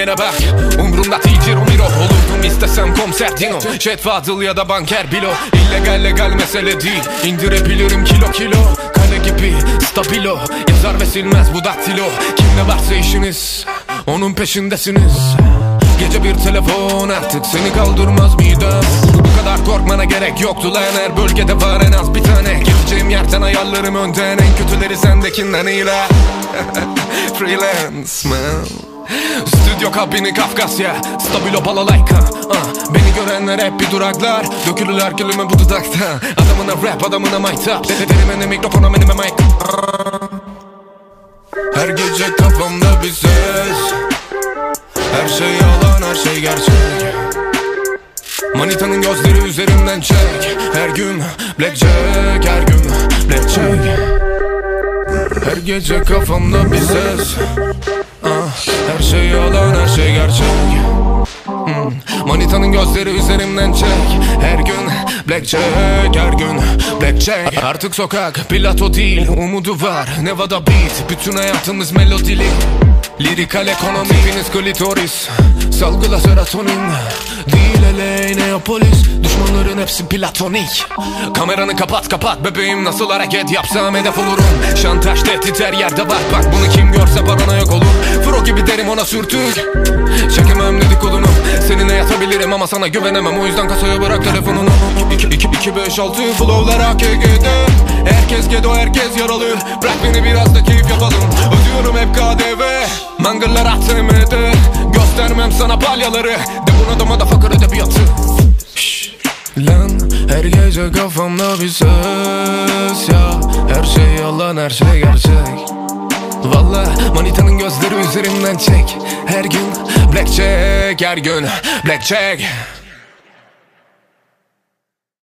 kendine bak. Umrumda değil Romero. Olurdum istesem komiser Dino. Jet Fadıl ya da banker Bilo. İllegal legal mesele değil. İndirebilirim kilo kilo. Kale gibi stabilo. Yazar ve silmez bu daktilo. Kimle varsa işiniz, onun peşindesiniz. Gece bir telefon artık seni kaldırmaz midem. Bu kadar korkmana gerek yoktu lan. Her bölgede var en az bir tane. Gideceğim yerden ayarlarım önden. En kötüleri sendekinden iyiler. Freelance man. Stüdyo kabini Kafkasya. Stabilo balalayka. Beni görenler hep bir duraklar. Dökülürler gülüme bu dudakta. Adamına rap, adamına maytap. Derim mikrofona menime mic. Her gece kafamda bir ses. Her şey yalan, her şey gerçek. Manitanın gözleri üzerimden çek. Her gün blackjack, her gün blackjack. Her gece kafamda bir ses. Her şey yalan, her şey gerçek. Manitanın gözleri üzerimden çek. Her gün blackjack, her gün blackjack. Artık sokak plato değil, umudu var Nevada beat, bütün hayatımız melodili. Lirikal ekonomi, hepiniz klitoris. Salgıla serotonin. Değil LA, Neapolis. Düşmanların hepsi platonik. Kameranı kapat kapat bebeğim, nasıl hareket yapsam hedef olurum. Şantaj tehdit her yerde var, bak bunu kim görse paranoyak olur. Fro gibi derim ona sürtük. Çekemem dedikodunu. Seninle yatabilirim ama sana güvenemem, o yüzden kasaya bırak telefonunu. 2-5-6 flowlar AKG'de. Herkes gedo, herkes yaralı. Bırak beni biraz da keyif yapalım. Ödüyorum hep KDV. Mangırlar ATM'de. Göstermem sana palyaları. De buna da motherfucker edebiyatı. Lan her gece kafamda bir ses ya. Her şey yalan, her şey gerçek. Valla manitanın gözleri üzerimden çek. Her gün blackjack, her gün blackjack.